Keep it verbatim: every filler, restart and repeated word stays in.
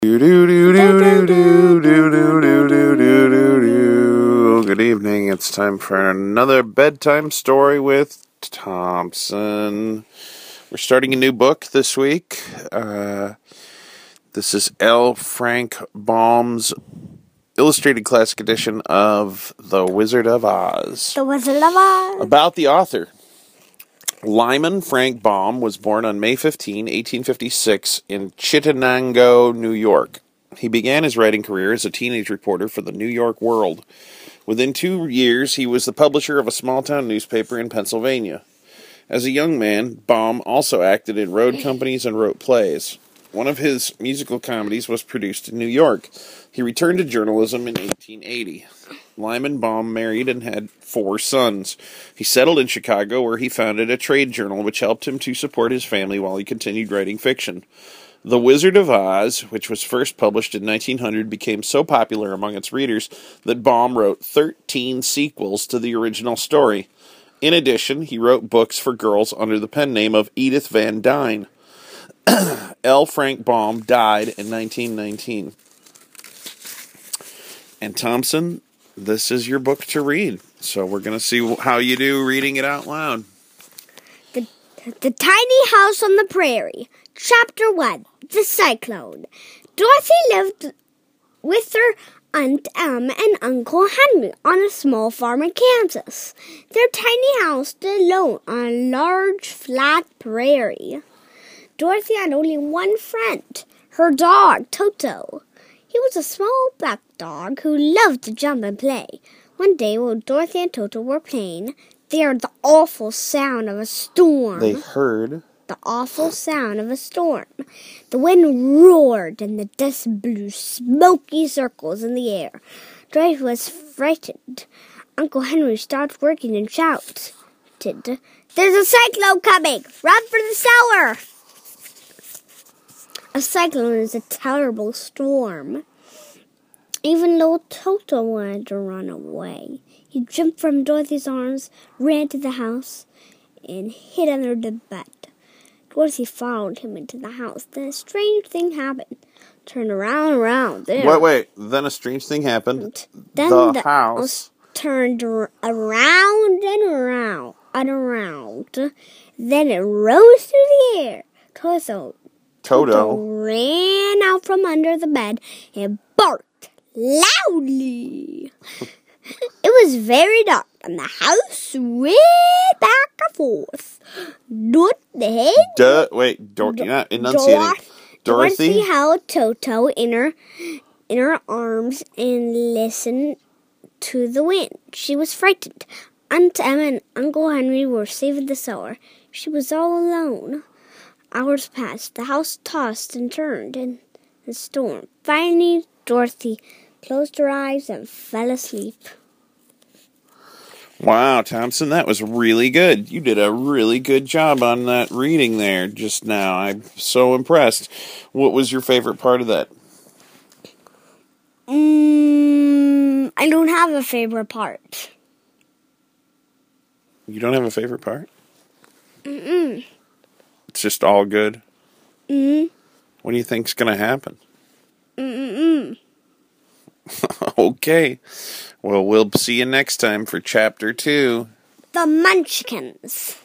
Good evening. It's time for another bedtime story with Thompson. We're starting a new book this week. Uh, this is L. Frank Baum's illustrated classic edition of The Wizard of Oz. The Wizard of Oz. About the author. Lyman Frank Baum was born on May fifteenth, eighteen fifty-six in Chittenango, New York. He began his writing career as a teenage reporter for the New York World. Within two years, he was the publisher of a small-town newspaper in Pennsylvania. As a young man, Baum also acted in road companies and wrote plays. One of his musical comedies was produced in New York. He returned to journalism in eighteen eighty. Lyman Baum married and had four sons. He settled in Chicago, where he founded a trade journal which helped him to support his family while he continued writing fiction. The Wizard of Oz, which was first published in nineteen hundred, became so popular among its readers that Baum wrote thirteen sequels to the original story. In addition, he wrote books for girls under the pen name of Edith Van Dyne. L. Frank Baum died in nineteen nineteen. And Thompson, this is your book to read. So we're going to see how you do reading it out loud. The, the Tiny House on the Prairie. Chapter one. The Cyclone. Dorothy lived with her Aunt Em and Uncle Henry on a small farm in Kansas. Their tiny house stood alone on a large, flat prairie. Dorothy had only one friend, her dog, Toto. He was a small black dog who loved to jump and play. One day, while Dorothy and Toto were playing, they heard the awful sound of a storm. They heard the awful sound of a storm. The wind roared and the dust blew smoky circles in the air. Dorothy was frightened. Uncle Henry stopped working and shouted, "There's a cyclone coming! Run for the cellar!" A cyclone is a terrible storm. Even though Toto wanted to run away, he jumped from Dorothy's arms, ran to the house, and hid under the bed. Dorothy followed him into the house. Then a strange thing happened. Turned around and around. Then wait, wait. Then a strange thing happened. Then the, the house. house turned around and around and around. Then it rose through the air. Toto Toto. Toto ran out from under the bed and barked loudly. It was very dark, and the house swayed back and forth. Dorothy, Duh, wait, Dor- you're not enunciating. Dorothy, Dorothy? Dorothy held Toto in her, in her arms and listened to the wind. She was frightened. Aunt Emma and Uncle Henry were safe in the cellar. She was all alone. Hours passed. The house tossed and turned in the storm. Finally, Dorothy closed her eyes and fell asleep. Wow, Thompson, that was really good. You did a really good job on that reading there just now. I'm so impressed. What was your favorite part of that? Mm, I don't have a favorite part. You don't have a favorite part? Mm-mm. It's just all good? Mm-mm. What do you think's going to happen? Mm-mm. Okay. Well, we'll see you next time for Chapter two. The Munchkins.